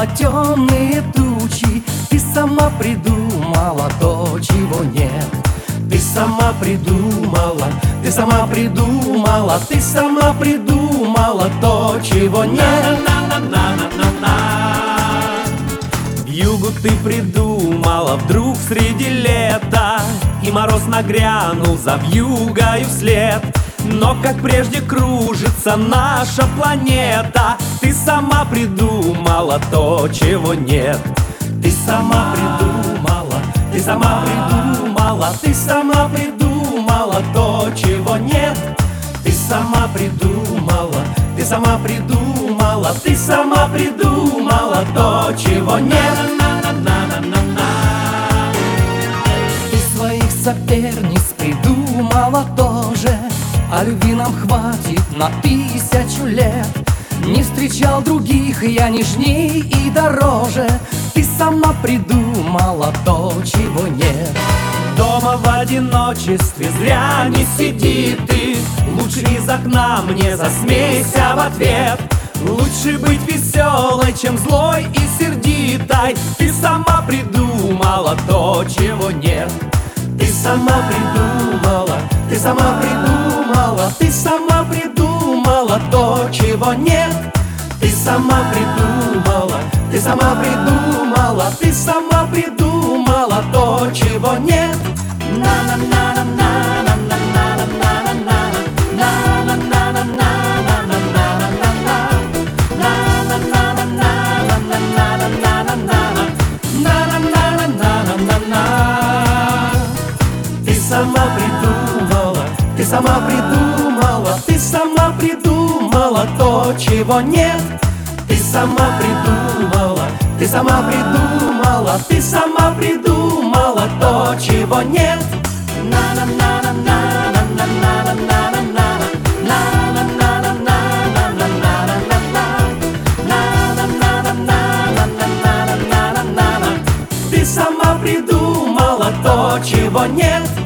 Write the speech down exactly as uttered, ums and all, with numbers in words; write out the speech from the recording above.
темные тучи. Ты сама придумала то, чего нет. Ты сама придумала, ты сама придумала, ты сама придумала то, чего нет. Вьюгу ты придумала вдруг среди лета, и мороз нагрянул за вьюгою вслед. Но как прежде кружится наша планета, ты сама придумала то, чего нет. Ты сама придумала, ты сама придумала, ты сама придумала то, чего нет. Ты сама придумала, ты сама придумала, ты сама придумала то, чего нет. Ты своих соперниц придумала тоже, а любви нам хватит на тысячу лет. Не встречал других я нежней и дороже. Ты сама придумала то, чего нет. Дома в одиночестве зря не сиди ты, лучше из окна мне засмейся в ответ. Лучше быть веселой, чем злой и сердитой. Ты сама придумала то, чего нет. Ты сама придумала, ты сама придумала, ты сама придумала то, чего нет. Ты сама придумала, ты сама придумала, ты сама придумала то, чего нет. Ты сама придумала, ты сама придумала, ты сама придумала то, чего нет. Ты сама придумала, ты сама придумала, ты сама придумала то, чего нет. Ты сама придумала то, чего нет.